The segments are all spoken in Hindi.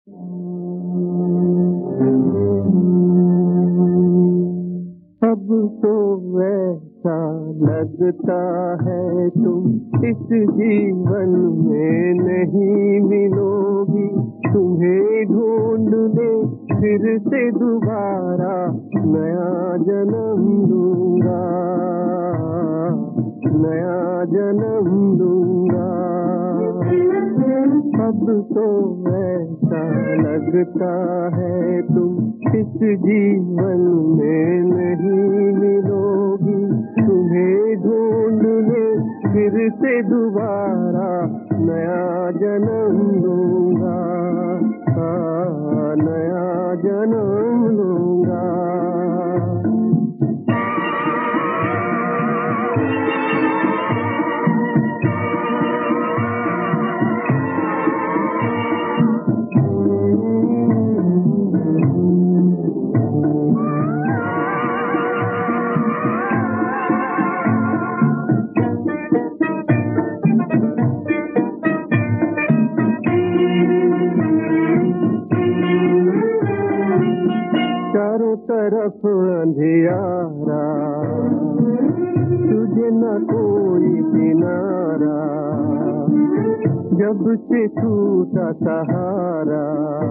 अब तो ऐसा लगता है तुम इस जीवन में नहीं मिलोगी। तुम्हें ढूंढने फिर से दोबारा नया जन्म दूंगा, नया जन्म दूंगा। अब तो ऐसा लगता है तुम इस जीवन में नहीं मिलोगी। तुम्हें ढूंढने फिर से दोबारा नया जन्म दूंगा, नया जन्म दूंगा। चारों तरफ अंधियारा, तुझे न कोई किनारा। जब से छूटा सहारा,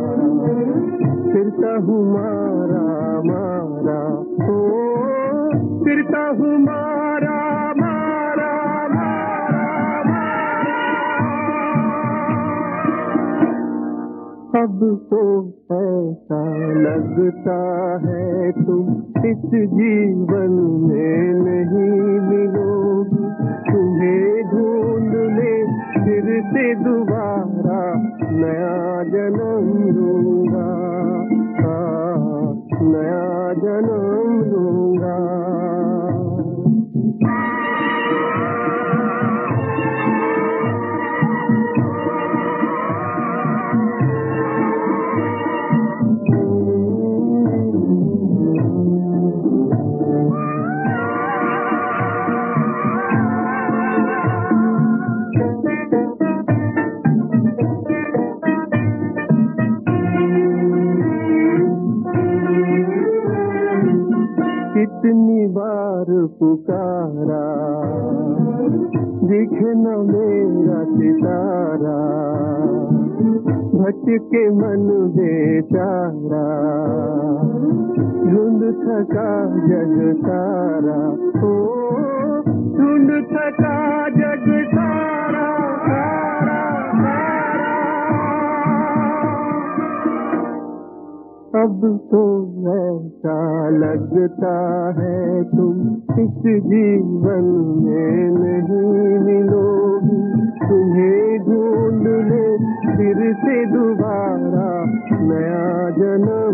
फिरता हूँ मारा मारा, ओ फिरता हूँ मारा मारा मारा मारा। अब तो ऐसा लगता है तुम इस जीवन में नहीं मिलोगी। तुम्हें ढूंढ ले फिर से दोबारा नया जन्म दूंगा, नया जन्म दूंगा। कितनी बार पुकारा, दिखे न मेरा सितारा। भटके मन बेचारा, ढूंढ थका जग सारा, ओ ढूंढ थका जग सारा सारा सारा। अब तो ऐसा लगता है तुम इस जीवन में नहीं मिलोगी। तुम्हें ढूंढ ले फिर से दोबारा नया जन्म